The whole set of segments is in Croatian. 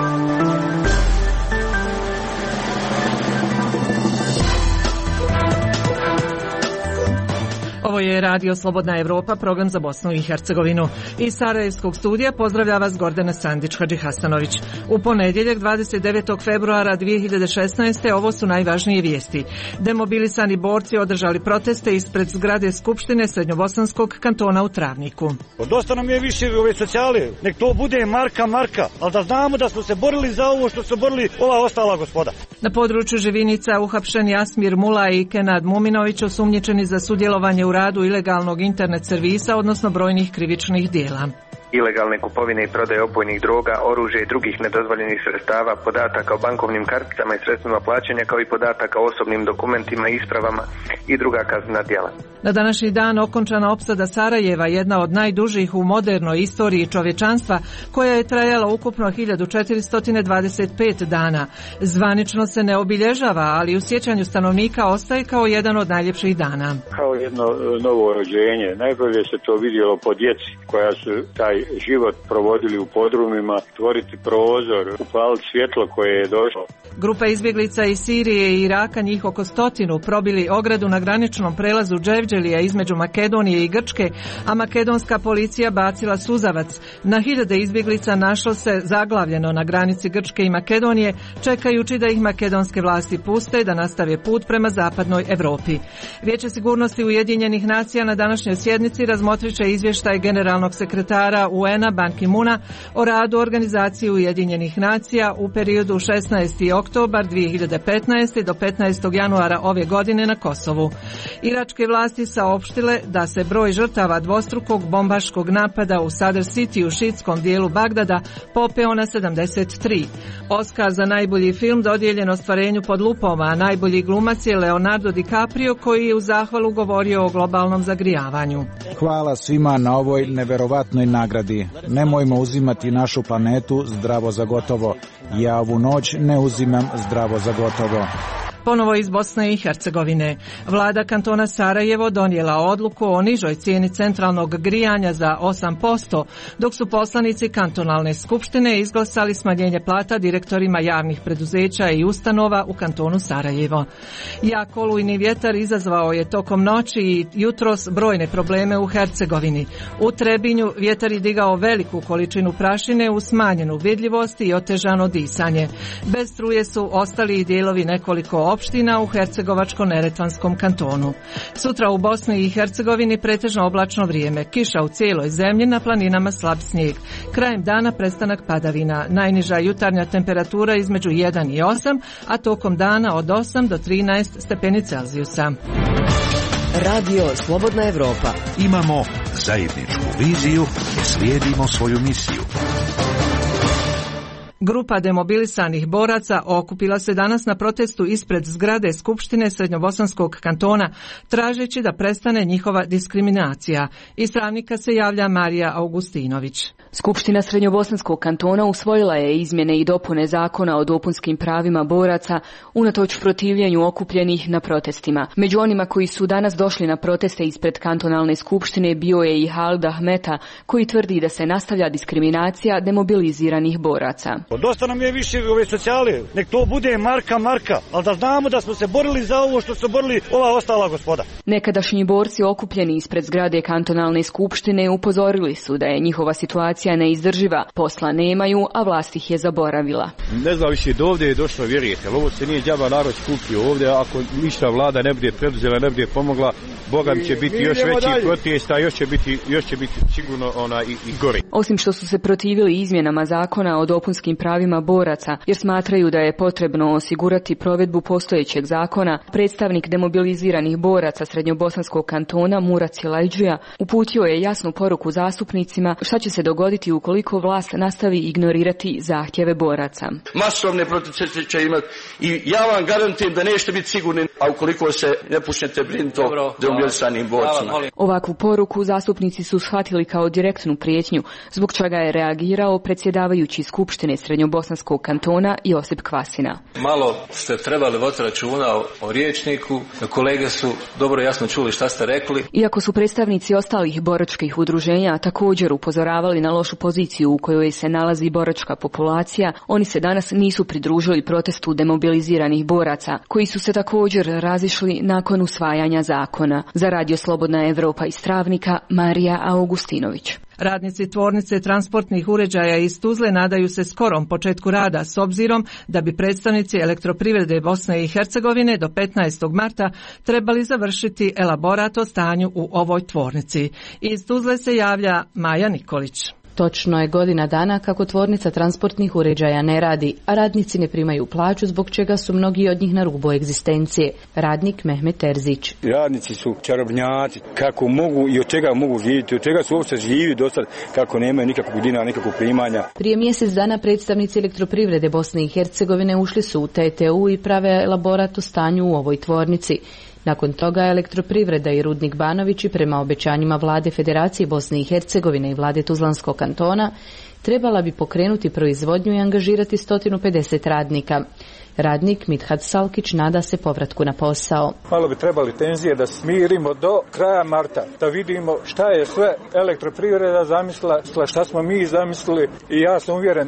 Ovo je Radio Slobodna Evropa, program za Bosnu i Hercegovinu. Iz Sarajevskog studija pozdravlja vas Gordana Sandić-Hadžihasanović. U ponedjeljak 29. februara 2016. ovo su najvažnije vijesti. Demobilisani borci održali proteste ispred zgrade Skupštine Srednjobosanskog kantona u Travniku. Dosta nam je više ove socijale, nek to bude marka, ali da znamo da smo se borili za ovo što su borili ova ostala gospoda. Na području Živinica uhapšen Jasmir Mula i Kenad Muminović, osumnjičeni za sudjelovanje u radu ilegalnog internet servisa, odnosno brojnih krivičnih dijela. Ilegalne kupovine i prodaje opojnih droga, oružja i drugih nedozvoljenih sredstava, podataka o bankovnim karticama i sredstvima plaćanja, kao i podataka o osobnim dokumentima i ispravama i druga kaznena djela. Na današnji dan okončana opsada Sarajeva, jedna od najdužih u modernoj istoriji čovječanstva, koja je trajala ukupno 1425 dana. Zvanično se ne obilježava, ali u sjećanju stanovnika ostaje kao jedan od najljepših dana. Kao jedno novo rođenje. Najbolje se to vidjelo po djeci koja su taj život provodili u podrumima, stvoriti prozor, upaliti svjetlo koje je došlo. Grupa izbjeglica iz Sirije i Iraka, njih oko 100, probili ogradu na graničnom prelazu Dževđelija između Makedonije i Grčke, a makedonska policija bacila suzavac. Na hiljade izbjeglica našlo se zaglavljeno na granici Grčke i Makedonije, čekajući da ih makedonske vlasti puste da nastave put prema zapadnoj Europi. Vijeće sigurnosti Ujedinjenih nacija na današnjoj sjednici razmotrit će izvještaj generalnog sekretara UN-a Ban Ki-moona o radu organizacije Ujedinjenih nacija u periodu 16. oktobar 2015. do 15. januara ove godine na Kosovu. Iračke vlasti saopštile da se broj žrtava dvostrukog bombaškog napada u Sadr City u šiitskom dijelu Bagdada popeo na 73. Oskar za najbolji film dodijeljen ostvarenju Pod lupom, a najbolji glumac je Leonardo DiCaprio, koji je u zahvalu govorio o globalnom zagrijavanju. Hvala svima na ovoj neverovatnoj nagradi. Nemojmo uzimati našu planetu zdravo za gotovo. Ja ovu noć ne uzimam zdravo za gotovo. Ponovo iz Bosne i Hercegovine. Vlada kantona Sarajevo donijela odluku o nižoj cijeni centralnog grijanja za 8%, dok su poslanici kantonalne skupštine izglasali smanjenje plata direktorima javnih preduzeća i ustanova u kantonu Sarajevo. Jak olujni vjetar izazvao je tokom noći i jutros brojne probleme u Hercegovini. U Trebinju vjetar je digao veliku količinu prašine uz smanjenu vidljivost i otežano disanje. Bez struje su ostali i dijelovi nekoliko opština u Hercegovačko-neretvanskom kantonu. Sutra u Bosni i Hercegovini pretežno oblačno vrijeme, kiša u cijeloj zemlji, na planinama slab snijeg. Krajem dana prestanak padavina, najniža jutarnja temperatura između 1 i 8, a tokom dana od 8 do 13 stepeni Celzijusa. Radio Slobodna Evropa. Imamo zajedničku viziju i slijedimo svoju misiju. Grupa demobilisanih boraca okupila se danas na protestu ispred zgrade Skupštine Srednjobosanskog kantona, tražeći da prestane njihova diskriminacija. Iz Travnika se javlja Marija Augustinović. Skupština Srednjobosanskog kantona usvojila je izmjene i dopune zakona o dopunskim pravima boraca unatoč protivljenju okupljenih na protestima. Među onima koji su danas došli na proteste ispred kantonalne skupštine bio je i Halid Ahmeta, koji tvrdi da se nastavlja diskriminacija demobiliziranih boraca. Dosta nam je više ove socijale, nek to bude marka, ali da znamo da smo se borili za ovo što su borili ova ostala gospoda. Nekadašnji borci okupljeni ispred zgrade kantonalne skupštine upozorili su da je njihova situacija neizdrživa, posla nemaju, a vlast ih je zaboravila. Ne znam više do ovdje je došlo, vjerujete, ovo se nije džaba narod skupio ovdje, ako ništa vlada ne bude preduzela, ne bude pomogla, Boga mi će biti još veći protest, a još će biti sigurno i gori. Osim što su se protivili izmjenama zakona o dopunskim pravima boraca, jer smatraju da je potrebno osigurati provedbu postojećeg zakona, predstavnik demobiliziranih boraca Srednjobosanskog kantona Murat Silajđija uputio je jasnu poruku zastupnicima šta će se dogoditi ukoliko vlast nastavi ignorirati zahtjeve boraca. Masovne proteste će imati i ja vam garantujem da nećete biti sigurni, a ukoliko se ne počnete brinuti o demobilisanim borcima. Ovakvu poruku zastupnici su shvatili kao direktnu prijetnju, zbog čega je reagirao predsjedavajući Skupštine Srednjobosanskog kantona Josip Kvasina. Malo ste trebali voditi računa o rječniku, kolege su dobro jasno čuli šta ste rekli. Iako su predstavnici ostalih boračkih udruženja također upozoravali na lošu poziciju u kojoj se nalazi boračka populacija, oni se danas nisu pridružili protestu demobiliziranih boraca, koji su se također razišli nakon usvajanja zakona. Za Radio Slobodna Evropa iz Travnika, Marija Augustinović. Radnici tvornice transportnih uređaja iz Tuzle nadaju se skorom početku rada s obzirom da bi predstavnici Elektroprivrede Bosne i Hercegovine do 15. marta trebali završiti elaborat o stanju u ovoj tvornici. Iz Tuzle se javlja Maja Nikolić. Točno je godina dana kako tvornica transportnih uređaja ne radi, a radnici ne primaju plaću zbog čega su mnogi od njih na rubu egzistencije. Radnik Mehmet Terzić. Radnici su čarobnjaci, kako mogu i od čega mogu živjeti, od čega su uopće živi do sad, kako nemaju nikakvog dinara, nikakvog primanja. Prije mjesec dana predstavnici Elektroprivrede Bosne i Hercegovine ušli su u TTU i prave elaborat o stanju u ovoj tvornici. Nakon toga Elektroprivreda i Rudnik Banovići prema obećanjima vlade Federacije Bosne i Hercegovine i vlade Tuzlanskog kantona trebala bi pokrenuti proizvodnju i angažirati 150 radnika. Radnik Mithat Salkić nada se povratku na posao. Malo bi trebali tenzije da smirimo do kraja marta, da vidimo šta je sve Elektroprivreda zamislila, šta smo mi zamislili i ja sam uvjeren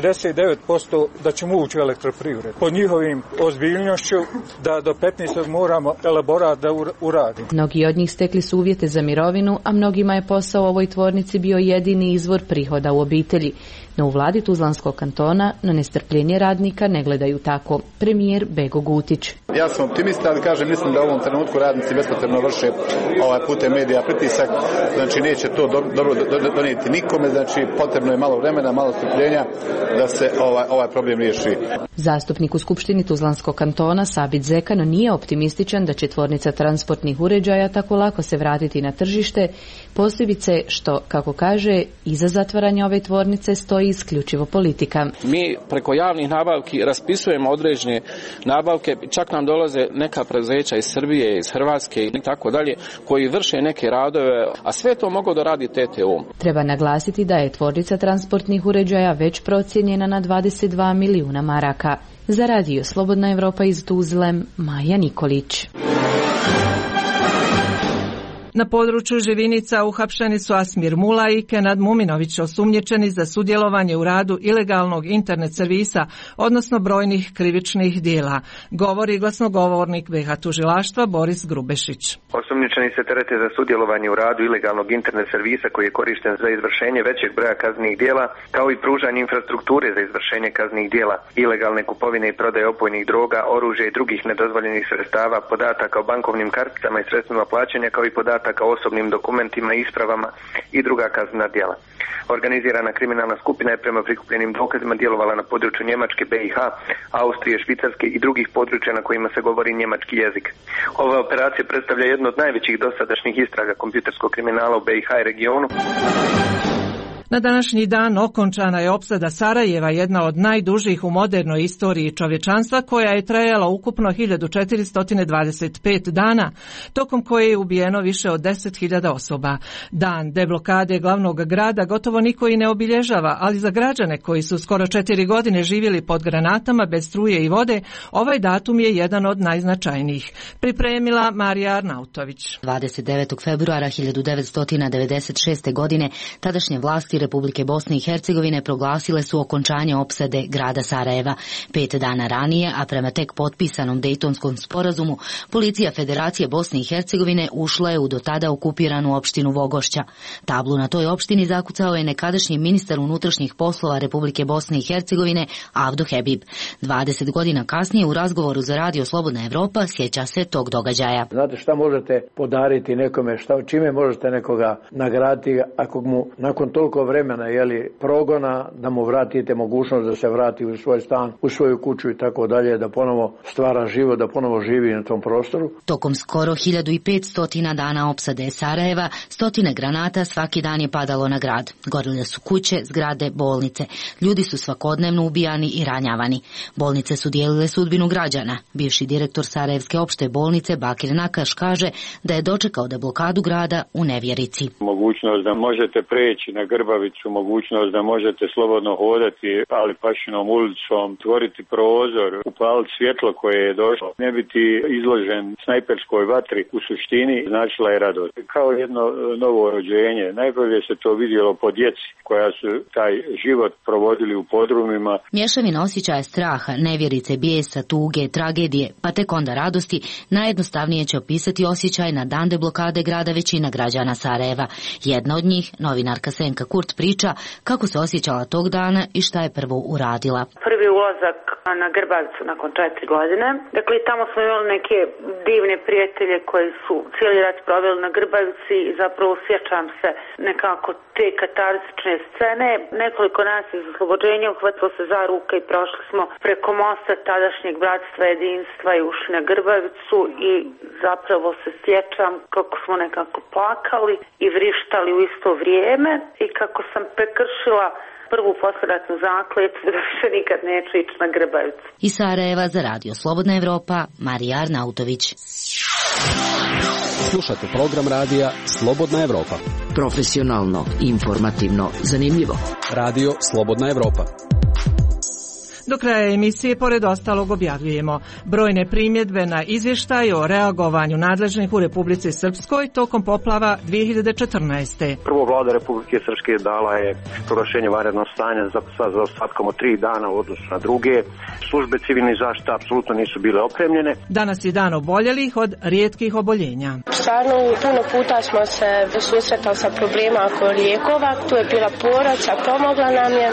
99% da ćemo ući u Elektroprivredu. Pod njihovim ozbiljnošću da do 15. moramo elaborat da uradimo. Mnogi od njih stekli su uvjete za mirovinu, a mnogima je posao u ovoj tvornici bio jedini izvor prihoda u obitelji. No u vladi Tuzlanskog kantona na nestrpljenje radnika ne gledaju tako. Premijer Bego Gutić. Ja sam optimista, ali kažem, mislim da u ovom trenutku radnici bespotrebno vrše putem medija pritisak, znači neće to dobro donijeti nikome, znači potrebno je malo vremena, malo strpljenja da se ovaj problem riješi. Zastupnik u Skupštini Tuzlanskog kantona Sabit Zekan nije optimističan da će tvornica transportnih uređaja tako lako se vratiti na tržište, posebice što, kako kaže, iza zatvaranja ove tvornice stoji isključivo politika. Mi preko javnih nabavki raspisujemo određene nabavke, čak nam dolaze neka preduzeća iz Srbije, iz Hrvatske i tako dalje, koji vrše neke radove, a sve to mogu da radi TTO. Treba naglasiti da je tvornica transportnih uređaja već procijenjena na 22 milijuna maraka. Za Radio Slobodna Evropa iz Tuzle, Maja Nikolić. Na području Živinica uhapšeni su Asmir Mula i Kenad Muminović, osumnjičeni za sudjelovanje u radu ilegalnog internet servisa, odnosno brojnih krivičnih dijela. Govori glasnogovornik BiH tužilaštva Boris Grubešić. Osumnjičeni se terete za sudjelovanje u radu ilegalnog internet servisa koji je korišten za izvršenje većeg broja kaznenih dijela, kao i pružanje infrastrukture za izvršenje kaznenih dijela, ilegalne kupovine i prodaje opojnih droga, oružja i drugih nedozvoljenih sredstava, podataka o bankovnim karticama i sredstvima plaćanja, kao i podataka o osobnim dokumentima i ispravama i druga kaznena djela. Organizirana kriminalna skupina je prema prikupljenim dokazima djelovala na području Njemačke, BiH, Austrije, Švicarske i drugih područja na kojima se govori njemački jezik. Ova operacija predstavlja jednu od najvećih dosadašnjih istraga kompjuterskog kriminala u BiH i regionu. Na današnji dan okončana je opsada Sarajeva, jedna od najdužih u modernoj istoriji čovječanstva, koja je trajala ukupno 1425 dana, tokom koje je ubijeno više od 10.000 osoba. Dan deblokade glavnog grada gotovo niko i ne obilježava, ali za građane koji su skoro 4 godine živjeli pod granatama bez struje i vode, ovaj datum je jedan od najznačajnijih. Pripremila Marija Arnautović. 29. februara 1996. godine tadašnje vlasti Republike Bosne i Hercegovine proglasile su okončanje opsade grada Sarajeva. 5 dana ranije, a prema tek potpisanom Dejtonskom sporazumu, policija Federacije Bosne i Hercegovine ušla je u do tada okupiranu opštinu Vogošća. Tablu na toj opštini zakucao je nekadašnji ministar unutrašnjih poslova Republike Bosne i Hercegovine Avdo Hebib. 20 godina kasnije u razgovoru za Radio Slobodna Evropa sjeća se tog događaja. Znate šta možete podariti nekome, čime možete nekoga nagraditi ako mu nakon toliko vremena progona da mu vratite mogućnost da se vrati u svoj stan, u svoju kuću i tako dalje, da ponovo stvara život, da ponovo živi na tom prostoru. Tokom skoro 1500 dana opsade Sarajeva, stotine granata svaki dan je padalo na grad. Gorile su kuće, zgrade, bolnice. Ljudi su svakodnevno ubijani i ranjavani. Bolnice su dijelile sudbinu građana. Bivši direktor Sarajevske opšte bolnice Bakir Nakaš kaže da je dočekao deblokadu grada u nevjerici. Mogućnost da možete preći na Grbavi Grbavicu mogućnost da možete slobodno hodati, ali Pašinom ulicom, tvoriti prozor, upaliti svjetlo koje je došlo, ne biti izložen snajperskoj vatri, u suštini značila je radost. Kao jedno novo rođenje. Najbolje se to vidjelo po djeci koja su taj život provodili u podrumima. Mješavina osjećaja straha, nevjerice, bijesa, tuge, tragedije, pa tek onda radosti, najjednostavnije će opisati osjećaj na dan deblokade grada većina građana Sarajeva. Jedna od njih, novinarka Senka Kurt, priča kako se osjećala tog dana i šta je prvo uradila. Prvi ulazak na Grbavicu nakon 4 godine. Dakle, tamo smo imali neke divne prijatelje koji su cijeli rat proveli na Grbavici i zapravo sjećam se nekako te katarzične scene. Nekoliko nas iz oslobođenja uhvatilo se za ruke i prošli smo preko mosta tadašnjeg bratstva jedinstva i ušli na Grbavicu i zapravo se sjećam kako smo nekako plakali i vrištali u isto vrijeme i kako sam prekršila prvu posleratnu zakletvu da više nikad neću ići na Grbavicu. Iz Sarajeva za Radio Slobodna Evropa, Marija Arnautović. Slušate program radija Slobodna Evropa. Profesionalno, informativno, zanimljivo. Radio Slobodna Evropa. Do kraja emisije, pored ostalog, objavljujemo brojne primjedbe na izvještaj o reagovanju nadležnih u Republici Srpskoj tokom poplava 2014. Prvo, vlada Republike Srpske dala je proglašenje vanrednog stanja za ostatkom od 3 dana u odnosu na druge. Službe civilne zaštite apsolutno nisu bile opremljene. Danas je dan oboljelih od rijetkih oboljenja. Stvarno, puno puta smo se susretali sa problema oko lijekova. Tu je bila porodca, pomogla nam je.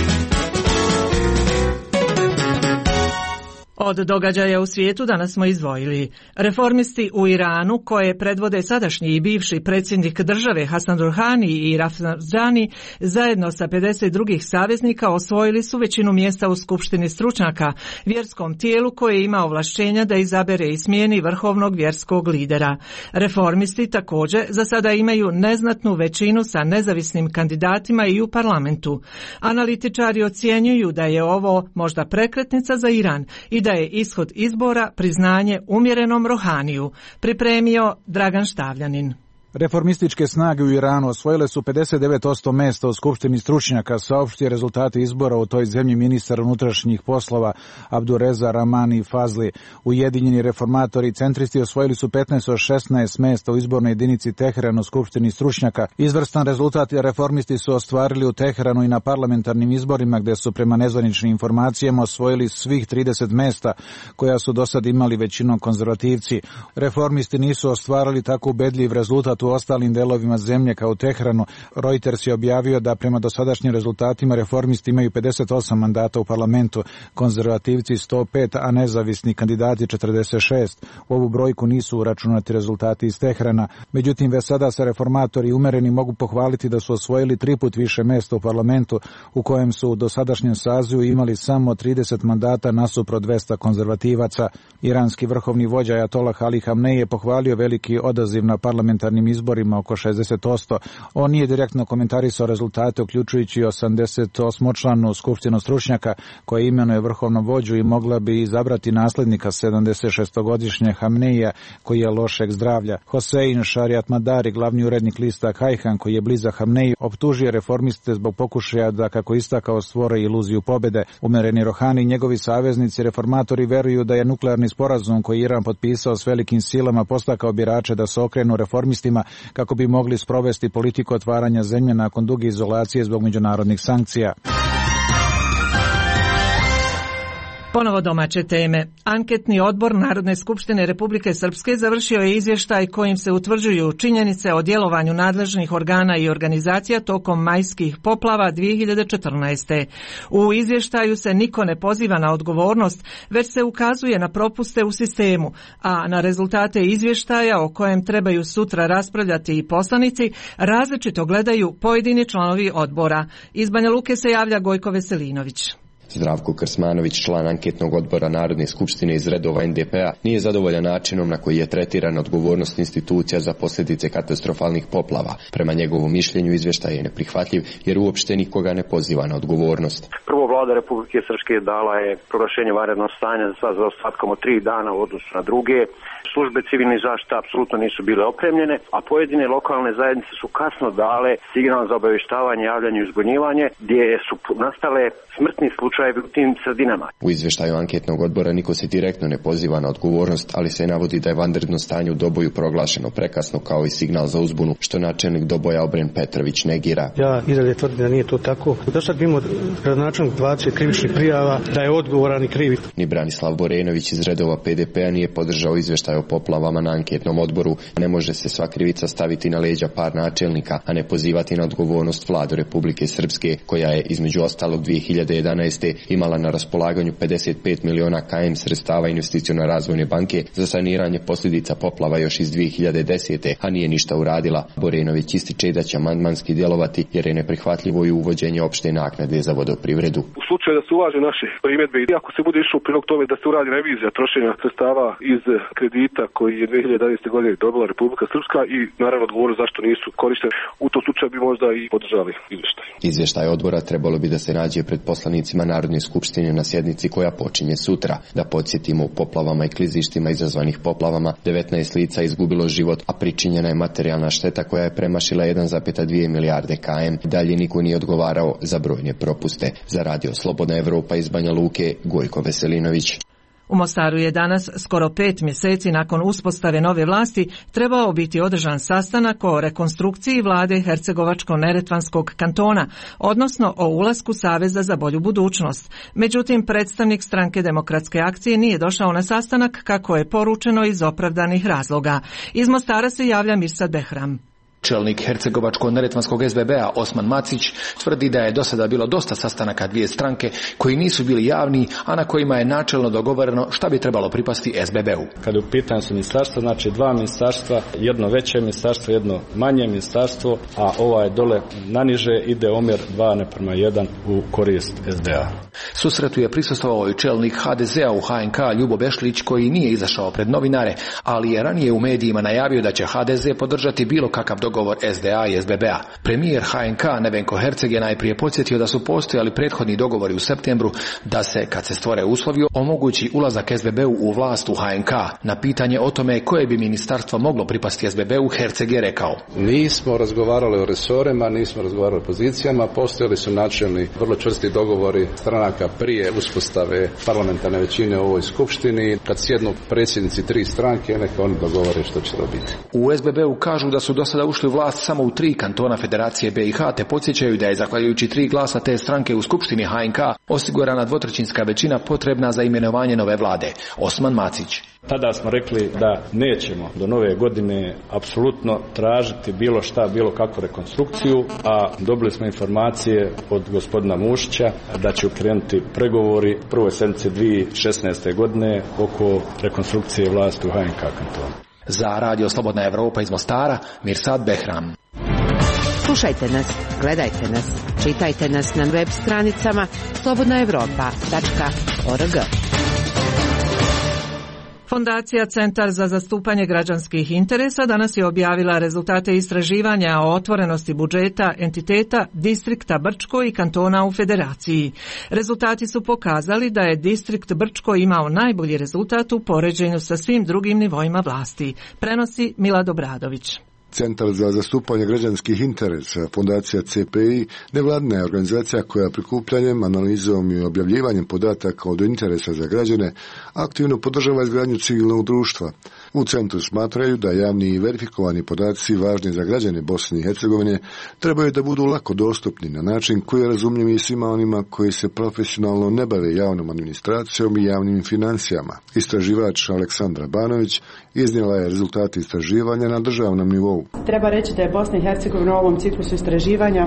Od događaja u svijetu danas smo izdvojili reformisti u Iranu koje predvode sadašnji i bivši predsjednik države Hasan Rouhani i Rafsanjani zajedno sa 50 drugih saveznika osvojili su većinu mjesta u Skupštini stručnjaka, vjerskom tijelu koje ima ovlašćenja da izabere i smijeni vrhovnog vjerskog lidera. Reformisti također za sada imaju neznatnu većinu sa nezavisnim kandidatima i u parlamentu. Analitičari ocjenjuju da je ovo možda prekretnica za Iran i da je ishod izbora priznanje umjerenom Rouhaniju, pripremio Dragan Štavljanin. Reformističke snage u Iranu osvojile su 59% mjesta u Skupštini stručnjaka, saopštio rezultate izbora u toj zemlji ministar unutrašnjih poslova Abdureza Rahmani Fazli. Ujedinjeni reformatori i centristi osvojili su 15 od 16 mjesta u izbornoj jedinici Teheran u Skupštini stručnjaka. Izvrstan rezultat reformisti su ostvarili u Teheranu i na parlamentarnim izborima gdje su prema nezvaničnim informacijama osvojili svih 30 mjesta koja su do sad imali većinom konzervativci. Reformisti nisu ostvarili tako ubedljiv rezultat u ostalim delovima zemlje kao u Teheranu. Reuters je objavio da prema dosadašnjim rezultatima reformisti imaju 58 mandata u parlamentu, konzervativci 105, a nezavisni kandidati 46. U ovu brojku nisu uračunati rezultati iz Teherana. Međutim, već sada se reformatori umereni mogu pohvaliti da su osvojili 3 put više mjesta u parlamentu u kojem su u dosadašnjem sazivu imali samo 30 mandata nasuprot 200 konzervativaca. Iranski vrhovni vođa Ajatollah Ali Hamnej je pohvalio veliki odaziv na parlamentarnim izborima oko 60%. On nije direktno komentarisao rezultate, uključujući 88-članu skupštinu stručnjaka koja imenuje vrhovnom vođu i mogla bi izabrati nasljednika 76-godišnje Hamneija koji je lošeg zdravlja. Hosein Šariat Madari, glavni urednik lista Kajhan koji je blizak Hamneji, optužio reformiste zbog pokušaja da, kako istakao, stvore iluziju pobjede. Umereni Rouhani i njegovi saveznici reformatori veruju da je nuklearni sporazum koji Iran potpisao s velikim silama postakao birače da se okrenu reformistima kako bi mogli sprovesti politiku otvaranja zemlje nakon duge izolacije zbog međunarodnih sankcija. Ponovo domaće teme. Anketni odbor Narodne skupštine Republike Srpske završio je izvještaj kojim se utvrđuju činjenice o djelovanju nadležnih organa i organizacija tokom majskih poplava 2014. U izvještaju se niko ne poziva na odgovornost, već se ukazuje na propuste u sistemu, a na rezultate izvještaja o kojem trebaju sutra raspravljati i poslanici različito gledaju pojedini članovi odbora. Iz Banja Luke se javlja Gojko Veselinović. Zdravko Krsmanović, član anketnog odbora Narodne skupštine iz redova NDP-a, nije zadovoljan načinom na koji je tretirana odgovornost institucija za posljedice katastrofalnih poplava. Prema njegovom mišljenju izvještaj je neprihvatljiv jer uopšte nikoga ne poziva na odgovornost. Prvo, vlada Republike Srpske dala je proglašenje vanrednog stanja sa zaostatkom od 3 dana u odnosu na druge. Službe civilne zaštite apsolutno nisu bile opremljene, a pojedine lokalne zajednice su kasno dale signal za obavještavanje, javljanje i uzbunjivanje, gdje su nastale smrtni slučajevi u tim sredinama. U izvještaju anketnog odbora niko se direktno ne poziva na odgovornost, ali se navodi da je vanredno stanje u Doboju proglašeno prekasno kao i signal za uzbunu, što načelnik Doboja Obren Petrović negira. Ja i dalje tvrdim da nije to tako. Do sad imamo gradonačelnik 20 krivičnih prijava, da je odgovoran i krivi. Ni Branislav Borenović iz redova PDP-a nije podržao izvještaj o poplavama na anketnom odboru. Ne može se sva krivica staviti na leđa par načelnika, a ne pozivati na odgovornost vladu Republike Srpske, koja je između ostalog 2011. imala na raspolaganju 55 miliona km sredstava investicione razvojne banke za saniranje posljedica poplava još iz 2010. a nije ništa uradila. Borenović ističe da će amandmanski djelovati jer je neprihvatljivo i uvođenje opšte naknade za vodoprivredu. U slučaju da se uvaže naše primjedbe i ako se bude išlo u prilog tome da se uradi revizija trošenja sredstava iz kredita koji je 2011. godine dobila Republika Srpska i naravno odgovornost zašto nisu korišteni, u tom slučaju bi možda i podržali izvještaj. Izvještaj odbora trebalo bi da se nađe pred poslanicima Narodne skupštine na sjednici koja počinje sutra. Da podsjetimo, u poplavama i klizištima izazvanih poplavama 19 lica izgubilo život, a pričinjena je materijalna šteta koja je premašila 1,2 milijarde km. Dalje niko nije odgovarao za brojne propuste. Za Radio Slobodna Evropa iz Banja Luke, Gojko Veselinović. U Mostaru je danas, skoro 5 mjeseci nakon uspostave nove vlasti, trebao biti održan sastanak o rekonstrukciji vlade Hercegovačko-Neretvanskog kantona, odnosno o ulasku Saveza za bolju budućnost. Međutim, predstavnik stranke Demokratske akcije nije došao na sastanak kako je poručeno iz opravdanih razloga. Iz Mostara se javlja Mirsad Behram. Čelnik Hercegovačko-Neretvanskog SBB-a Osman Macić tvrdi da je do sada bilo dosta sastanaka dvije stranke koji nisu bili javni, a na kojima je načelno dogovoreno šta bi trebalo pripasti SBB-u. Kada u pitanju su ministarstva, znači 2 ministarstva, jedno veće ministarstvo, jedno manje ministarstvo, a ovaj dole naniže ide omjer 2:1 u korist SDA. Susretu je prisustvovao i čelnik HDZ-a u HNK Ljubo Bešlić, koji nije izašao pred novinare, ali je ranije u medijima najavio da će HDZ podržati bilo kakav dogovor SDA i SBB-a. Premijer HNK Nevenko Herceg je najprije podsjetio da su postojali prethodni dogovori u septembru da se, kad se stvore uslovi, omogući ulazak SBB-u u vlast u HNK. Na pitanje o tome koje bi ministarstvo moglo pripasti SBB-u, Herceg je rekao: nismo razgovarali o resorima, nismo razgovarali o pozicijama, postojali su načelni, vrlo čvrsti dogovori stranaka prije uspostave parlamentarne većine u ovoj skupštini. Kad sjednu predsjednici 3 stranke, neka oni dogovore što će to biti. U SBB-u kažu da su do sada ušli u vlast samo u 3 kantona Federacije BiH, te podsjećaju da je zahvaljujući 3 glasa te stranke u skupštini HNK osigurana 2/3 većina potrebna za imenovanje nove vlade. Osman Macić: tada smo rekli da nećemo do nove godine apsolutno tražiti bilo šta, bilo kakvu rekonstrukciju, a dobili smo informacije od gospodina Mušića da će krenuti pregovori prvoj sedmici 2016. godine oko rekonstrukcije vlasti u HNK kantonu. Za Radio Slobodna Evropa iz Mostara, Mirsad Behram. Slušajte nas, gledajte nas, čitajte nas na web stranicama slobodnaevropa.org. Fondacija Centar za zastupanje građanskih interesa danas je objavila rezultate istraživanja o otvorenosti budžeta entiteta distrikta Brčko i kantona u Federaciji. Rezultati su pokazali da je distrikt Brčko imao najbolji rezultat u poređenju sa svim drugim nivoima vlasti, prenosi Milad Obradović. Centar za zastupanje građanskih interesa, fondacija CPI, nevladina je organizacija koja prikupljanjem, analizom i objavljivanjem podataka od interesa za građane aktivno podržava izgradnju civilnog društva. U centru smatraju da javni i verifikovani podaci važni za građane Bosne i Hercegovine trebaju da budu lako dostupni na način koji je razumljiv i svima onima koji se profesionalno ne bave javnom administracijom i javnim financijama. Istraživač Aleksandra Banović iznijela je rezultate istraživanja na državnom nivou. Treba reći da je Bosna i Hercegovina u ovom ciklusu istraživanja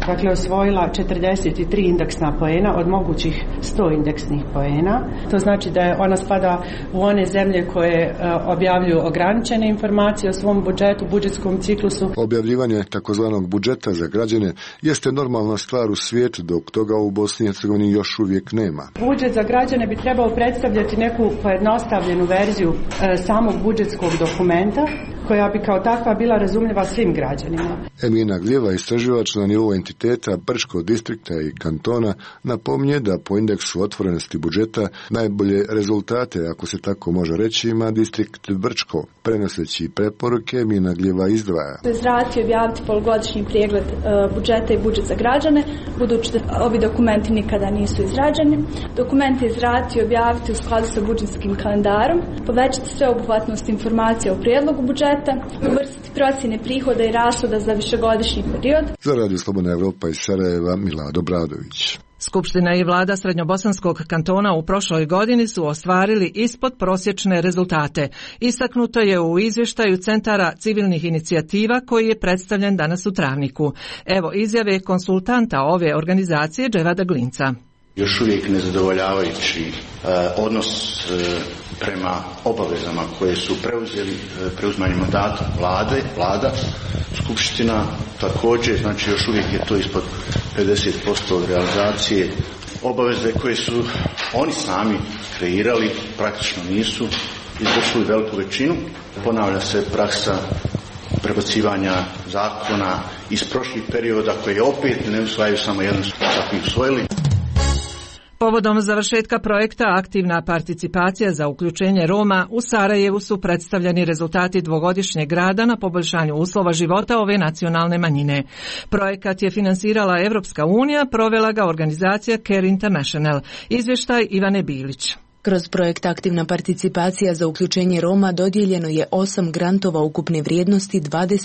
dakle osvojila 43 indeksna poena od mogućih 100 indeksnih poena. To znači da ona spada u one zemlje koje objavljuju ograničene informacije o svom budžetu, budžetskom ciklusu. Objavljivanje takozvanog budžeta za građane jeste normalna stvar u svijetu, dok toga u Bosni i Hercegovini još uvijek nema. Budžet za građane bi trebao predstavljati neku pojednostavljenu verziju samog budžetskog dokumenta, koja bi kao takva bila razumljiva svim građanima. Emina Gljeva, istraživač na nivou entiteta Brčkog distrikta i kantona, napominje da po indeksu otvorenosti budžeta najbolje rezultate, ako se tako može reći, ima distrikt Brčko. Prenoseći preporuke, Emina Gljeva izdvaja. Izraditi i objaviti polugodišnji pregled budžeta i budžet za građane, budući da ovi dokumenti nikada nisu izrađeni. Dokumenti izraditi i objaviti u skladu sa budžetskim kalendarom, povećati sveobuhvatnost informacija o prijedlogu budžeta, uvrstiti procjene prihoda i rashoda za višegodišnji period. Za Radio Slobodna Evropa iz Sarajeva, Milado Bradović. Skupština i vlada Srednjobosanskog kantona u prošloj godini su ostvarili ispod prosječne rezultate. Istaknuto je u izvještaju Centara civilnih inicijativa koji je predstavljen danas u Travniku. Evo izjave konsultanta ove organizacije Dževada Glinca. Još uvijek nezadovoljavajući odnos prema obavezama koje su preuzeli preuzimanjem mandata vlada, skupština također, znači još uvijek je to ispod 50% realizacije. Obaveze koje su oni sami kreirali praktično nisu izvršili veliku većinu. Ponavlja se praksa prebacivanja zakona iz prošlih perioda koje opet ne usvajaju samo jedan čak i usvojili. Povodom završetka projekta Aktivna participacija za uključenje Roma u Sarajevu su predstavljeni rezultati dvogodišnjeg rada na poboljšanju uslova života ove nacionalne manjine. Projekat je finansirala Evropska unija, provela ga organizacija Care International. Izvještaj Ivane Bilić. Kroz projekt Aktivna participacija za uključenje Roma dodijeljeno je 8 grantova ukupne vrijednosti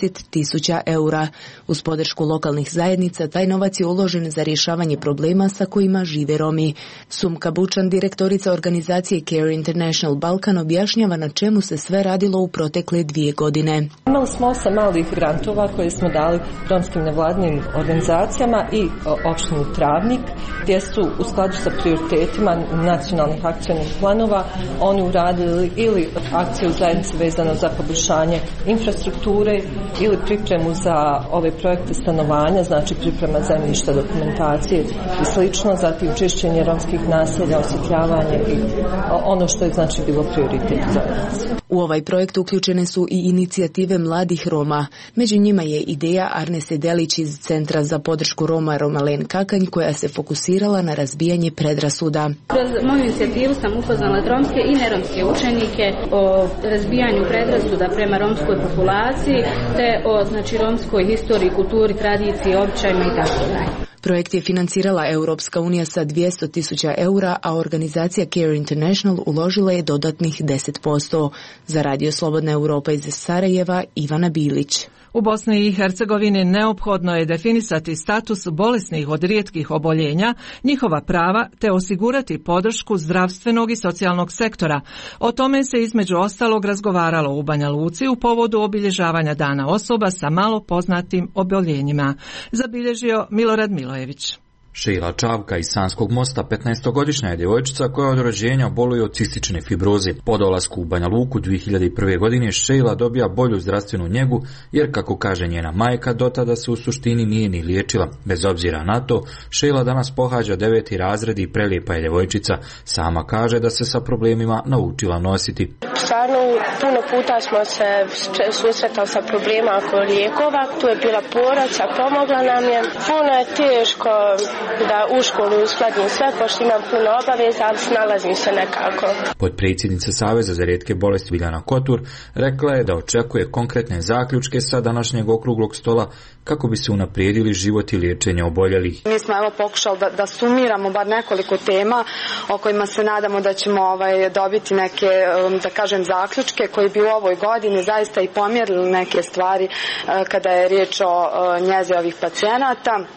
20.000 eura. Uz podršku lokalnih zajednica taj novac je uložen za rješavanje problema sa kojima žive Romi. Sumka Bučan, direktorica organizacije Care International Balkan, objašnjava na čemu se sve radilo u protekle 2 godine. Imali smo 8 malih grantova koje smo dali romskim nevladinim organizacijama i opštini Travnik, gdje su u skladu sa prioritetima nacionalnih akcionih planova oni uradili ili akciju zajednice vezano za poboljšanje infrastrukture ili pripremu za ove projekte stanovanja, znači priprema zemljišta, dokumentacije i slično, zatim čišćenje romskih naselja, osvjetljavanje i ono što je znači bilo prioritet za nas. U ovaj projekt uključene su i inicijative mladih Roma. Među njima je ideja Arne Sedelić iz Centra za podršku Roma Romalen Kakanj, koja se fokusirala na razbijanje predrasuda. Kroz moju inicijativu sam upoznala romske i neromske učenike o razbijanju predrasuda prema romskoj populaciji te o romskoj historiji, kulturi, tradiciji, običajima i tako dalje. Projekt je financirala Europska unija sa 200.000 eura, a organizacija Care International uložila je dodatnih 10%. Za Radio Slobodna Evropa iz Sarajeva, Ivana Bilić. U Bosni i Hercegovini neophodno je definisati status bolesnih od rijetkih oboljenja, njihova prava te osigurati podršku zdravstvenog i socijalnog sektora. O tome se između ostalog razgovaralo u Banja Luci u povodu obilježavanja dana osoba sa malo poznatim oboljenjima. Zabilježio Milorad Milojević. Šejla Čavka iz Sanskog Mosta, 15-godišnja je djevojčica koja od rođenja boluje od cistične fibroze. Po dolasku u Banja Luku 2001. godine Šejla dobija bolju zdravstvenu njegu jer, kako kaže njena majka, dotada se u suštini nije ni liječila. Bez obzira na to, Šejla danas pohađa 9. razred i prelijepa je djevojčica. Sama kaže da se sa problemima naučila nositi. Stvarno, puno puta smo se susretali sa problema oko lijekova. Tu je bila porodca, pomogla nam je. Puno je teško da u školu uskladim sve, pošto imam puno obaveza, ali snalazim se nekako. Potpredsjednica Saveza za rijetke bolesti Biljana Kotur rekla je da očekuje konkretne zaključke sa današnjeg okruglog stola kako bi se unaprijedili život i liječenje oboljelih. Mi smo pokušali da sumiramo bar nekoliko tema o kojima se nadamo da ćemo dobiti neke, da kažem, zaključke koji bi u ovoj godini zaista i pomjerili neke stvari kada je riječ o njezi ovih pacijenata.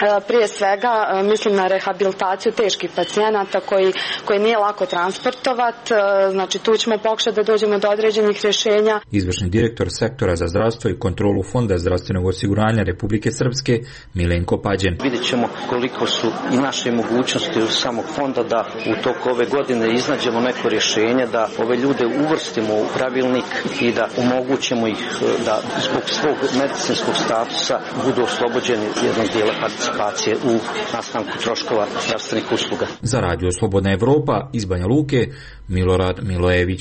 Prije svega mislim na rehabilitaciju teških pacijenata koji nije lako transportovati, znači tu ćemo pokušati da dođemo do određenih rješenja. Izvršni direktor sektora za zdravstvo i kontrolu Fonda zdravstvenog osiguranja Republike Srpske Milenko Pađen. Vidjet ćemo koliko su i naše mogućnosti u samog fonda da u toku ove godine iznađemo neko rješenje, da ove ljude uvrstimo u pravilnik i da omogućimo ih da zbog svog medicinskog statusa budu oslobođeni jednog dijela participacije u nastanku troškova zdravstvenih usluga. Za Radio Slobodna Evropa iz Banja Luke, Milorad Milojević.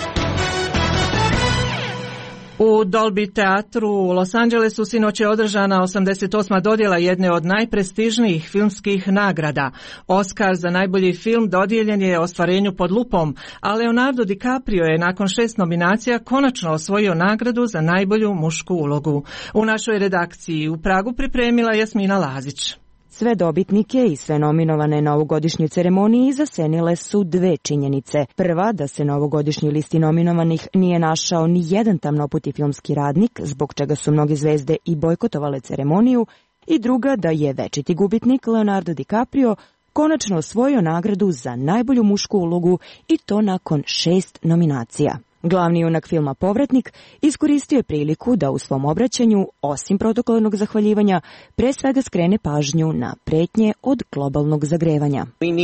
U Dolby teatru u Los Angelesu sinoć je održana 88. dodjela jedne od najprestižnijih filmskih nagrada. Oscar za najbolji film dodijeljen je Ostvarenju pod lupom, a Leonardo DiCaprio je nakon 6 nominacija konačno osvojio nagradu za najbolju mušku ulogu. U našoj redakciji u Pragu pripremila Jasmina Lazić. Sve dobitnike i sve nominovane na ovogodišnjoj ceremoniji zasenile su dve činjenice. Prva, da se na ovogodišnjoj listi nominovanih nije našao ni jedan tamnoputi filmski radnik, zbog čega su mnoge zvezde i bojkotovale ceremoniju, i druga, da je večiti gubitnik Leonardo DiCaprio konačno osvojio nagradu za najbolju mušku ulogu i to nakon 6 nominacija. Glavni junak filma Povratnik iskoristio je priliku da u svom obraćanju, osim protokolarnog zahvaljivanja, pre svega skrene pažnju na pretnje od globalnog zagrevanja.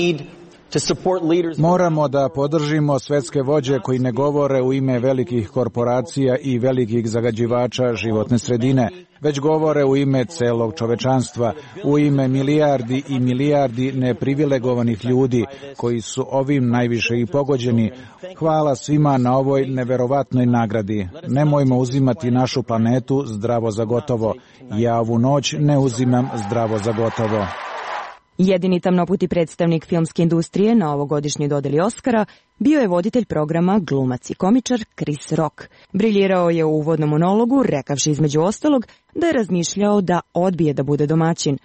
Moramo da podržimo svetske vođe koji ne govore u ime velikih korporacija i velikih zagađivača životne sredine, već govore u ime celog čovečanstva, u ime milijardi i milijardi neprivilegovanih ljudi koji su ovim najviše i pogođeni. Hvala svima na ovoj neverovatnoj nagradi. Nemojmo uzimati našu planetu zdravo za gotovo. Ja ovu noć ne uzimam zdravo za gotovo. Jedini tamnoputi predstavnik filmske industrije na ovogodišnjoj dodeli Oscara bio je voditelj programa, glumac i komičar Chris Rock. Briljirao je u uvodnom monologu, rekavši između ostalog da je razmišljao da odbije da bude domaćin.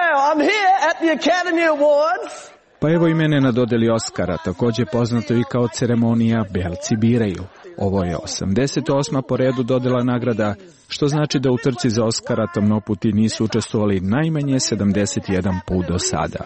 Pa evo i mene na dodeli Oscara, također poznato i kao ceremonija Belci biraju. Ovo je 88. po redu dodela nagrada, što znači da u trci za Oscara tamnoputi nisu učestvovali najmanje 71 put do sada.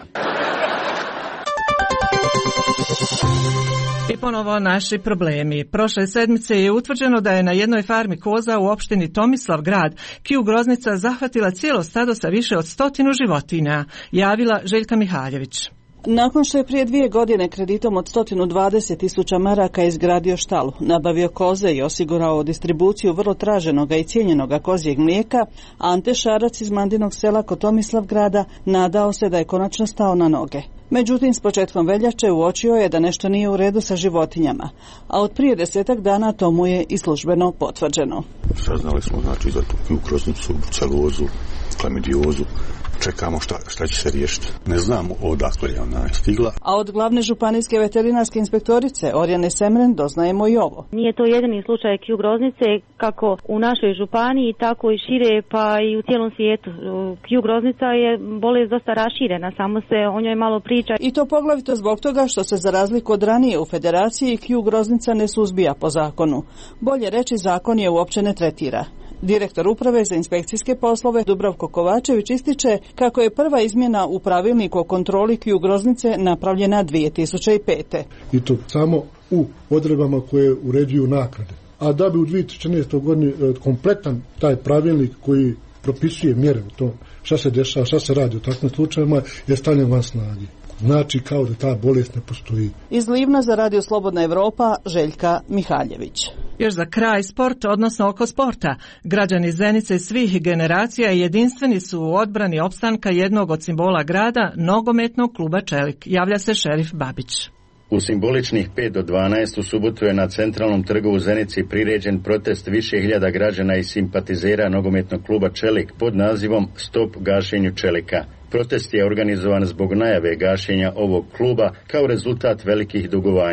I ponovo naši problemi. Prošle sedmice je utvrđeno da je na jednoj farmi koza u opštini Tomislavgrad Kiju Groznica zahvatila cijelo stado sa više od 100 životinja, javila Željka Mihaljević. Nakon što je prije 2 godine kreditom od 120.000 maraka izgradio štalu, nabavio koze i osigurao distribuciju vrlo traženoga i cijenjenoga kozjeg mlijeka, Ante Šarac iz Mandinog sela kod Tomislavgrada nadao se da je konačno stao na noge. Međutim, s početkom veljače uočio je da nešto nije u redu sa životinjama, a od prije 10 dana to mu je i službeno potvrđeno. Saznali smo znači za tu Kiju Groznicu, brucelozu, klamidiozu. Čekamo šta će se riješiti. Ne znamo odakle je ona stigla. A od glavne županijske veterinarske inspektorice Orjane Semren doznajemo i ovo. Nije to jedini slučaj Kiju Groznice, kako u našoj županiji, tako i šire, pa i u cijelom svijetu. Kiju Groznica je bolest dosta raširena, samo se o njoj malo priča. I to poglavito zbog toga što se za razliku od ranije u federaciji Kiju Groznica ne suzbija po zakonu. Bolje reći, zakon je uopće ne tretira. Direktor uprave za inspekcijske poslove Dubravko Kovačević ističe kako je prva izmjena u pravilniku o kontroli Kiju Groznice napravljena 2005. I to samo u odredbama koje uređuju naknade. A da bi u 2014. godini kompletan taj pravilnik koji propisuje mjere u tom šta se dešava, šta se radi u takvim slučajevima je stavljen van snage. Znači kao da ta bolest ne postoji. Iz Livna za Radio Slobodna Evropa, Željka Mihaljević. Još za kraj sport, odnosno oko sporta. Građani Zenice svih generacija jedinstveni su u odbrani opstanka jednog od simbola grada, nogometnog kluba Čelik. Javlja se šerif Babić. U simboličnih 5 do 12 u subotu je na centralnom trgu u Zenici priređen protest više hiljada građana i simpatizera nogometnog kluba Čelik pod nazivom Stop gašenju Čelika. Protest je organizovan zbog najave gašenja ovog kluba kao rezultat velikih dugovanja.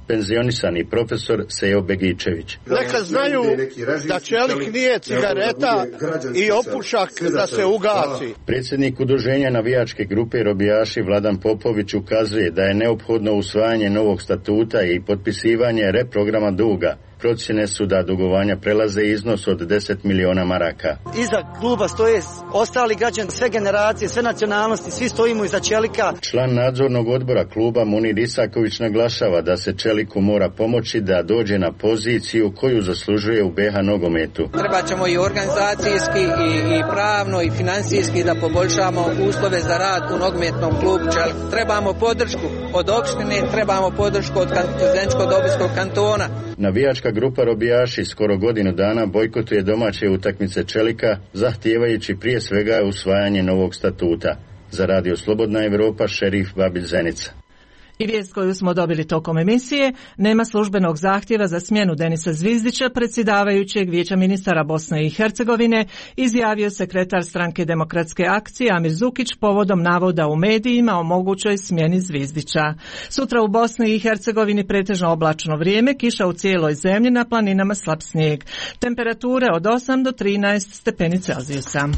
penzionisani profesor Sejo Begičević. Neka znaju da čelik nije cigareta i opušak da se ugasi. Predsjednik udruženja navijačke grupe Robijaši Vladan Popović ukazuje da je neophodno usvajanje novog statuta i potpisivanje reprograma duga. Procjene su da dugovanja prelaze iznos od 10 miliona maraka. Iza kluba stoje ostali građani, sve generacije, sve nacionalnosti, svi stojimo iza Čelika. Član nadzornog odbora kluba Munir Isaković naglašava da se Čeliku mora pomoći da dođe na poziciju koju zaslužuje u BH nogometu. Treba ćemo i organizacijski i pravno i financijski da poboljšamo uslove za rad u nogometnom klubu Čelik. Trebamo podršku od opštine, trebamo podršku od Zeničko-Dobojskog kantona. Navijačka grupa Robijaši skoro godinu dana bojkotuje domaće utakmice Čelika, zahtijevajući prije svega usvajanje novog statuta. Za Radio Slobodna Evropa, Šerif Babilj Zenica. I vijest koju smo dobili tokom emisije, nema službenog zahtjeva za smjenu Denisa Zvizdića, predsjedavajućeg Vijeća ministara Bosne i Hercegovine, izjavio sekretar stranke Demokratske akcije Amir Zukić povodom navoda u medijima o mogućoj smjeni Zvizdića. Sutra u Bosni i Hercegovini pretežno oblačno vrijeme, kiša u cijeloj zemlji, na planinama slab snijeg. Temperature od 8 do 13 stepeni Celzijusa.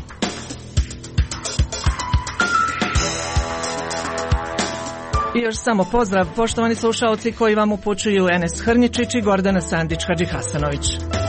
I još samo pozdrav, poštovani slušalci koji vam upućuju Enes Hrničić i Gordana Sandić-Hadžihasanović.